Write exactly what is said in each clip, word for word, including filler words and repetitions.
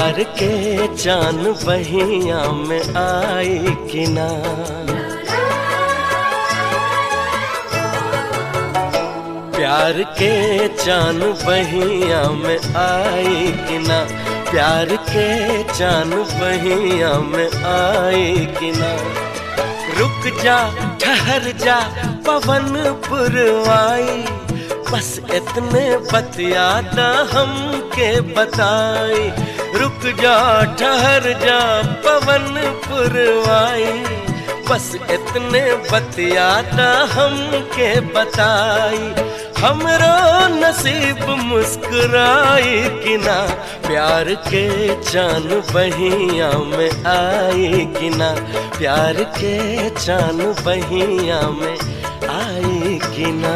प्यार के चान बहिया में आई कि ना। प्यार के चान बहिया में आई कि ना, प्यार के चान बहिया में आई कि ना। रुक जा ठहर जा पवन पुरवाई, बस इतने बतियाता हमके बताई। रुक जा ठहर जा पवन पुरवाई, बस इतने बतियाता हमके बताई। हमरो नसीब मुस्कुराई कि ना, प्यार के चान बहिया में आई कि ना। प्यार के चान बहिया में आई कि ना।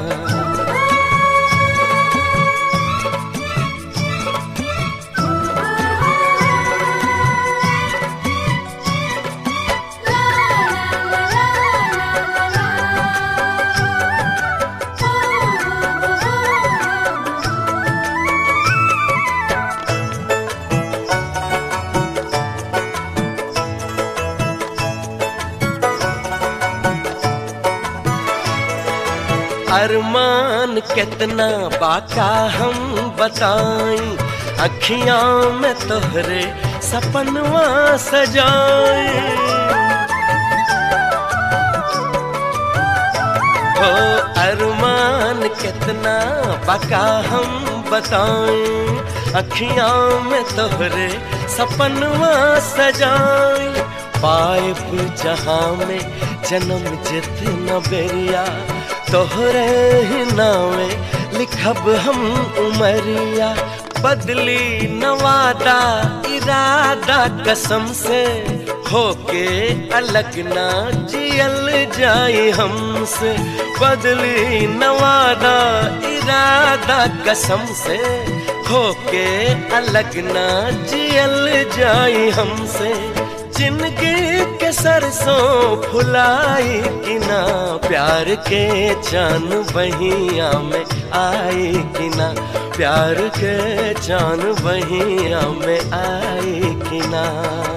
अरमान कितना बाका हम बताई, अखियां में तोहरे सपनवा सजाए। हो अरमान कितना बाका हम बताई, अखियां में तोहरे सपनवा सजाए। पाइप जहां में जन्म जितना बेरिया, तोहरे ही नावे लिखब हम उमरिया। बदली नवादा इरादा कसम से, होके अलग ना जियल जाए हमसे। बदली नवादा इरादा कसम से, होके अलग ना जियल जाए हमसे। जिंदगी के सरसों फुलाई कि ना, प्यार के चान बहिया में आई कि ना। प्यार के चान बहिया में आई कि ना।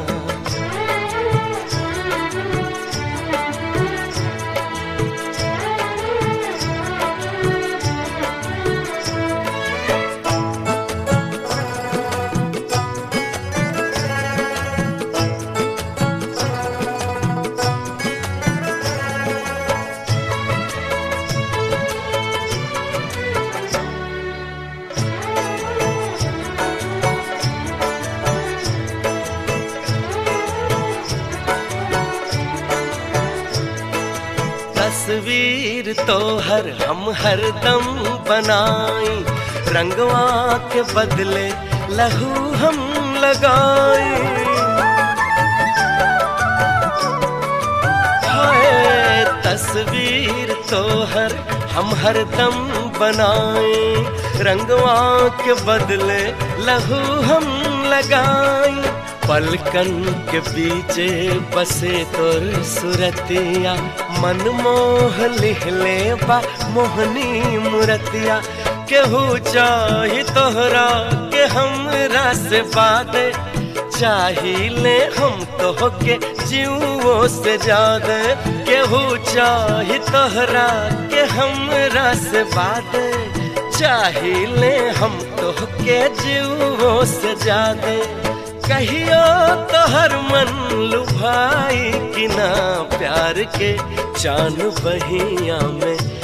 तस्वीर तो हर हम हर दम बनाई, रंगवा के बदले लहू हम लगाए। हाय तस्वीर तो हर हम हर दम बनाए, रंगवा के बदले लहू हम लगाए। पलकन के बीचे बसे तोर सुरतिया, मन मोह लिहले बा मोहनी मूरतिया। केहू चाही तोहरा के हमरा से बादे, चाहिए हम तो के जीवो से ज्यादा। केहू चाही तोहरा के हमरा से बादे, चाहिए हम तो के जीवो से ज्यादा। कहियो तोहर मन लुभाई कि ना, प्यार के चान बहिया में